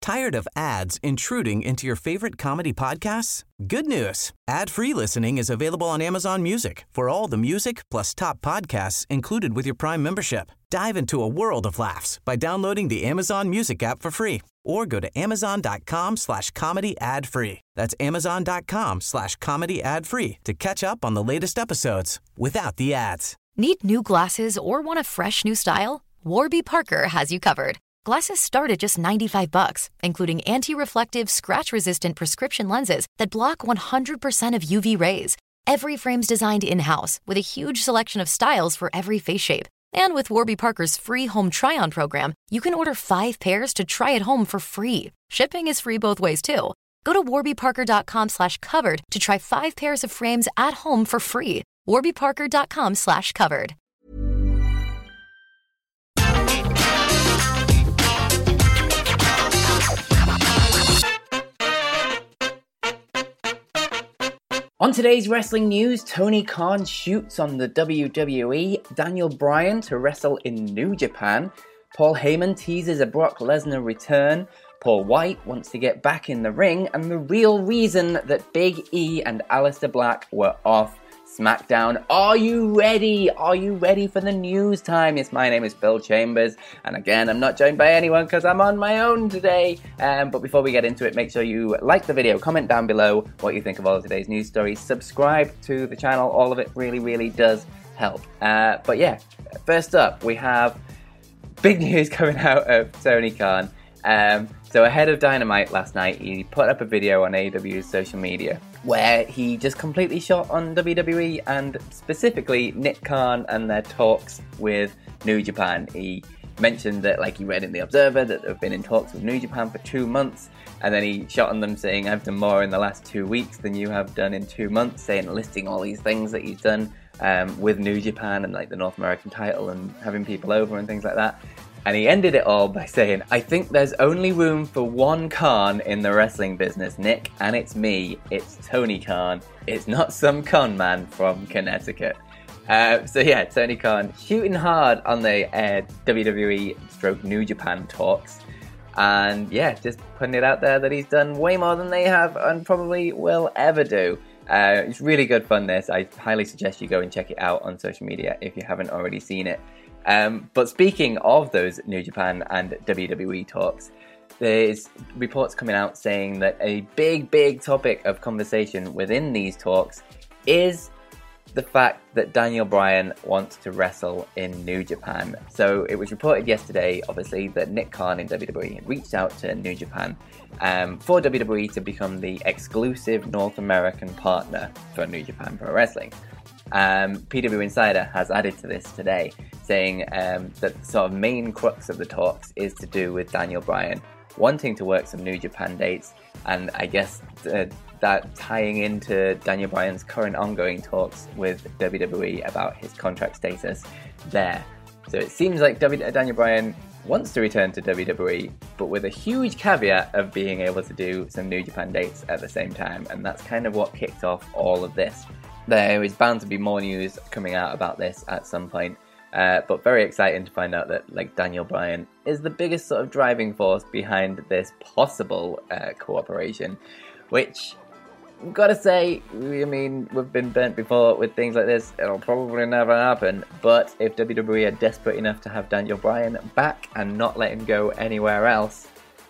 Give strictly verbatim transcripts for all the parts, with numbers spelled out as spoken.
Tired of ads intruding into your favorite comedy podcasts? Good news. Ad-free listening is available on Amazon Music for all the music plus top podcasts included with your Prime membership. Dive into a world of laughs by downloading the Amazon Music app for free or go to amazon.com slash comedy ad free. That's amazon.com slash comedy ad free to catch up on the latest episodes without the ads. Need new glasses or want a fresh new style? Warby Parker has you covered. Glasses start at just ninety-five bucks, including anti-reflective, scratch-resistant prescription lenses that block one hundred percent of U V rays. Every frame's designed in-house with a huge selection of styles for every face shape. And with Warby Parker's free home try-on program, you can order five pairs to try at home for free. Shipping is free both ways, too. Go to warbyparker.com slash covered to try five pairs of frames at home for free. warbyparker.com slash covered. On today's wrestling news, Tony Khan shoots on the W W E, Daniel Bryan to wrestle in New Japan, Paul Heyman teases a Brock Lesnar return, Paul White wants to get back in the ring, and the real reason that Big E and Aleister Black were off SmackDown. Are you ready? Are you ready for the news time? Yes, my name is Phil Chambers, and again, I'm not joined by anyone because I'm on my own today. Um, but before we get into it, make sure you like the video, comment down below what you think of all of today's news stories, subscribe to the channel. All of it really, really does help. Uh, but yeah, first up, we have big news coming out of Tony Khan. Um, so ahead of Dynamite last night, he put up a video on A E W's social media where he just completely shot on W W E and specifically Nick Khan and their talks with New Japan. He mentioned that, like, he read in The Observer that they've been in talks with New Japan for two months, and then he shot on them saying, I've done more in the last two weeks than you have done in two months, saying, listing all these things that he's done um, with New Japan and, like, the North American title and having people over and things like that. And he ended it all by saying, I think there's only room for one Khan in the wrestling business, Nick, and it's me. It's Tony Khan. It's not some con man from Connecticut. Uh, so yeah, Tony Khan shooting hard on the uh, W W E stroke New Japan talks. And yeah, just putting it out there that he's done way more than they have and probably will ever do. Uh, it's really good fun, this. I highly suggest you go and check it out on social media if you haven't already seen it. Um, but speaking of those New Japan and W W E talks, there's reports coming out saying that a big, big topic of conversation within these talks is the fact that Daniel Bryan wants to wrestle in New Japan. So it was reported yesterday, obviously, that Nick Khan in W W E had reached out to New Japan um, for W W E to become the exclusive North American partner for New Japan Pro Wrestling. Um, P W Insider has added to this today, saying um, that the sort of main crux of the talks is to do with Daniel Bryan wanting to work some New Japan dates, and I guess uh, that tying into Daniel Bryan's current ongoing talks with W W E about his contract status there. So it seems like w- Daniel Bryan wants to return to W W E, but with a huge caveat of being able to do some New Japan dates at the same time, and that's kind of what kicked off all of this. There is bound to be more news coming out about this at some point, uh, but very exciting to find out that, like, Daniel Bryan is the biggest sort of driving force behind this possible uh, cooperation, which, I've got to say, I mean, we've been burnt before with things like this. It'll probably never happen, but if W W E are desperate enough to have Daniel Bryan back and not let him go anywhere else,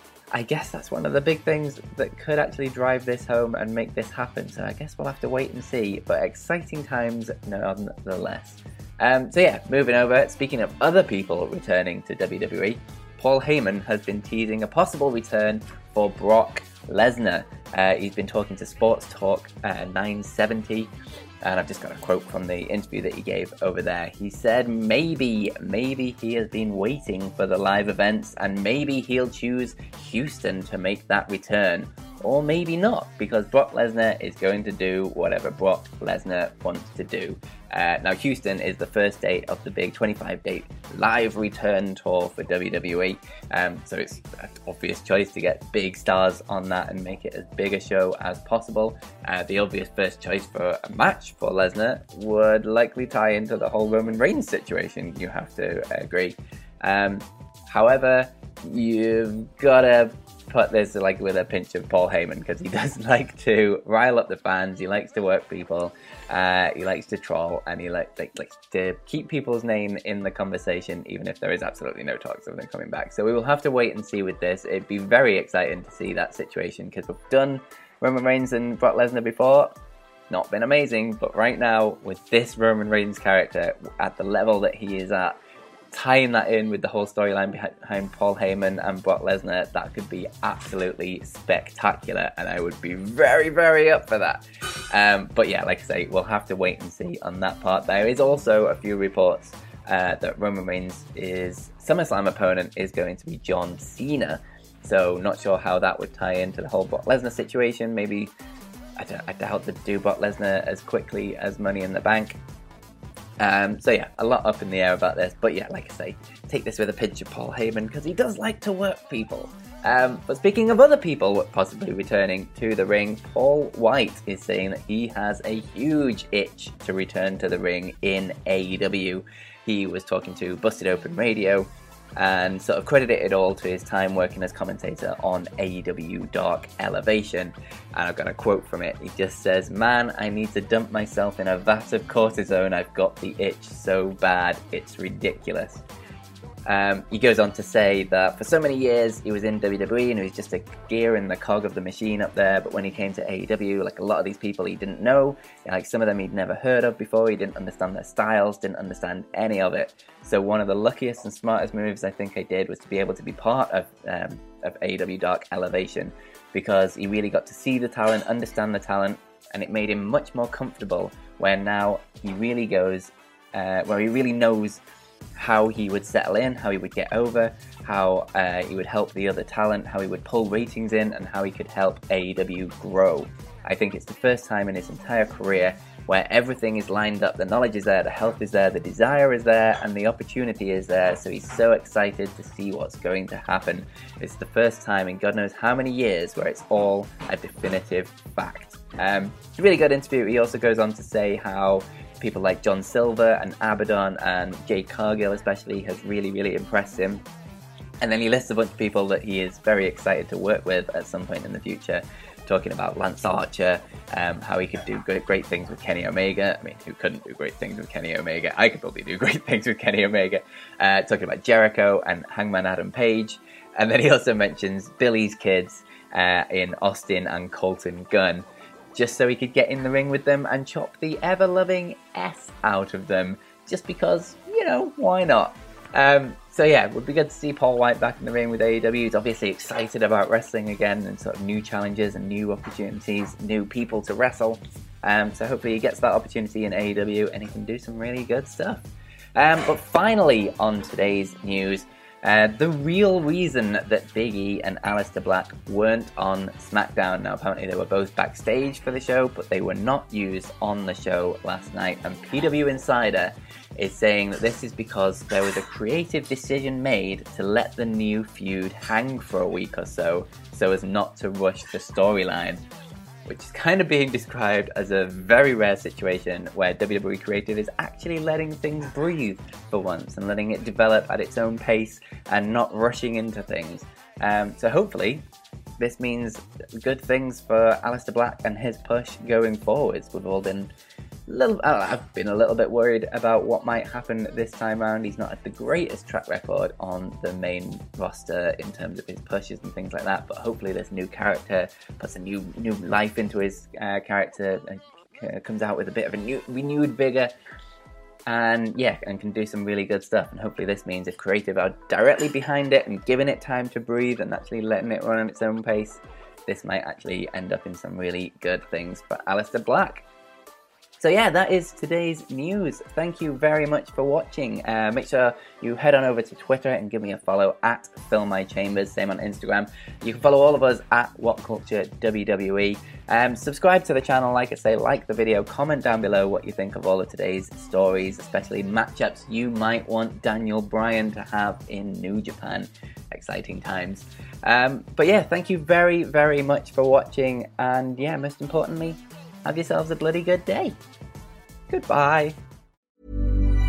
I guess that's one of the big things that could actually drive this home and make this happen. So I guess we'll have to wait and see. But exciting times nonetheless. Um, so yeah, moving over. Speaking of other people returning to W W E, Paul Heyman has been teasing a possible return for Brock Lesnar. Uh, he's been talking to Sports Talk uh, nine seventy. And I've just got a quote from the interview that he gave over there. He said, maybe, maybe he has been waiting for the live events and maybe he'll choose Houston to make that return. Or maybe not, because Brock Lesnar is going to do whatever Brock Lesnar wants to do. Uh, now, Houston is the first date of the big twenty-five date live return tour for W W E. Um, so it's an obvious choice to get big stars on that and make it as big a show as possible. Uh, the obvious first choice for a match for Lesnar would likely tie into the whole Roman Reigns situation, you have to agree. Um, however, you've got to put this like with a pinch of Paul Heyman, because he does like to rile up the fans. He likes to work people. Uh, he likes to troll, and he like, like likes to keep people's name in the conversation, even if there is absolutely no talks of them coming back. So we will have to wait and see with this. It'd be very exciting to see that situation, because we've done Roman Reigns and Brock Lesnar before. Not been amazing, but right now with this Roman Reigns character at the level that he is at, tying that in with the whole storyline behind Paul Heyman and Brock Lesnar, that could be absolutely spectacular, and I would be very, very up for that. Um, but yeah, like I say, we'll have to wait and see on that part. There is also a few reports uh, that Roman Reigns' SummerSlam opponent is going to be John Cena, so not sure how that would tie into the whole Brock Lesnar situation. Maybe, I, don't, I doubt they'd do Brock Lesnar as quickly as Money in the Bank. Um, so yeah, a lot up in the air about this, but yeah, like I say, take this with a pinch of Paul Heyman, because he does like to work people. Um, but speaking of other people possibly returning to the ring, Paul White is saying that he has a huge itch to return to the ring in A E W. He was talking to Busted Open Radio and sort of credited it all to his time working as commentator on A E W Dark Elevation. And I've got a quote from it. He just says, "Man, I need to dump myself in a vat of cortisone. I've got the itch so bad, it's ridiculous." Um, he goes on to say that for so many years he was in W W E and he was just a gear in the cog of the machine up there, but when he came to A E W, like a lot of these people he didn't know, like some of them he'd never heard of before, he didn't understand their styles, didn't understand any of it. So one of the luckiest and smartest moves I think I did was to be able to be part of, um, of A E W Dark Elevation, because he really got to see the talent, understand the talent, and it made him much more comfortable, where now he really goes, uh, where he really knows how he would settle in, how he would get over, how uh, he would help the other talent, how he would pull ratings in, and how he could help A E W grow. I think it's the first time in his entire career where everything is lined up, the knowledge is there, the health is there, the desire is there, and the opportunity is there, so he's so excited to see what's going to happen. It's the first time in God knows how many years where it's all a definitive fact. Um, it's a really good interview. He also goes on to say how people like John Silver and Abaddon and Jade Cargill especially has really, really impressed him. And then he lists a bunch of people that he is very excited to work with at some point in the future, talking about Lance Archer, um, how he could do great, great things with Kenny Omega. I mean, who couldn't do great things with Kenny Omega? I could probably do great things with Kenny Omega. Uh, talking about Jericho and Hangman Adam Page. And then he also mentions Billy's kids uh, in Austin and Colton Gunn, just so he could get in the ring with them and chop the ever-loving S out of them, just because, you know, why not? Um, so yeah, it would be good to see Paul White back in the ring with A E W. He's obviously excited about wrestling again, and sort of new challenges and new opportunities, new people to wrestle. Um, so hopefully he gets that opportunity in A E W and he can do some really good stuff. Um, but finally, on today's news, Uh, the real reason that Big E and Aleister Black weren't on SmackDown. Now, apparently they were both backstage for the show, but they were not used on the show last night. And P W Insider is saying that this is because there was a creative decision made to let the new feud hang for a week or so, so as not to rush the storyline, which is kind of being described as a very rare situation where W W E Creative is actually letting things breathe for once and letting it develop at its own pace and not rushing into things. Um, so hopefully this means good things for Aleister Black and his push going forwards. We've all been a little, I've been a little bit worried about what might happen this time around. He's not had the greatest track record on the main roster in terms of his pushes and things like that, but hopefully this new character puts a new new life into his uh, character and uh, comes out with a bit of a new renewed vigor, and yeah, and can do some really good stuff. And hopefully this means if Creative are directly behind it and giving it time to breathe and actually letting it run at its own pace, this might actually end up in some really good things for Aleister Black. So yeah, that is today's news. Thank you very much for watching. Uh, make sure you head on over to Twitter and give me a follow at Fill My Chambers, same on Instagram. You can follow all of us at WhatCultureWWE. Um, subscribe to the channel, like I say, like the video, comment down below what you think of all of today's stories, especially matchups you might want Daniel Bryan to have in New Japan. Exciting times. Um, but yeah, thank you very, very much for watching, and yeah, most importantly, have yourselves a bloody good day. Goodbye.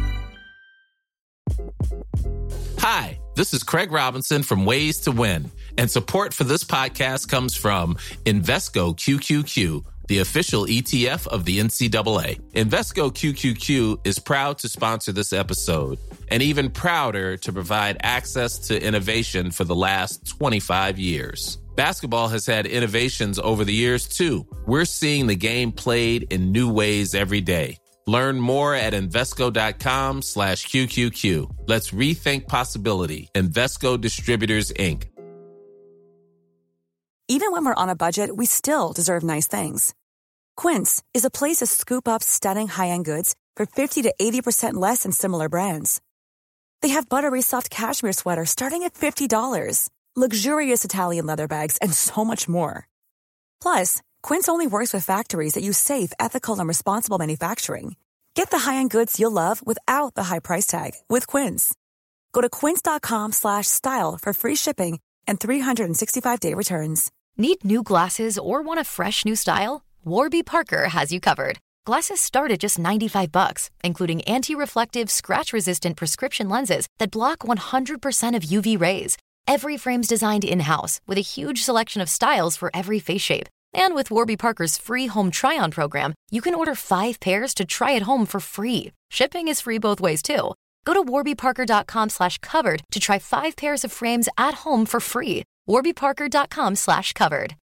Hi, this is Craig Robinson from Ways to Win, And support for this podcast comes from Invesco Q Q Q, the official E T F of the N C double A. Invesco Q Q Q is proud to sponsor this episode and even prouder to provide access to innovation for the last twenty-five years. Basketball has had innovations over the years, too. We're seeing the game played in new ways every day. Learn more at Invesco.com slash QQQ. Let's rethink possibility. Invesco Distributors, Incorporated. Even when we're on a budget, we still deserve nice things. Quince is a place to scoop up stunning high-end goods for fifty to eighty percent less than similar brands. They have buttery soft cashmere sweaters starting at fifty dollars, luxurious Italian leather bags, and so much more. Plus, Quince only works with factories that use safe, ethical, and responsible manufacturing. Get the high-end goods you'll love without the high price tag with Quince. Go to quince.com slash style for free shipping and three sixty-five day returns. Need new glasses or want a fresh new style? Warby Parker has you covered. Glasses start at just ninety-five bucks, including anti-reflective, scratch-resistant prescription lenses that block one hundred percent of U V rays. Every frame's designed in-house with a huge selection of styles for every face shape. And with Warby Parker's free home try-on program, you can order five pairs to try at home for free. Shipping is free both ways, too. Go to warbyparker.com slash covered to try five pairs of frames at home for free. warbyparker.com slash covered.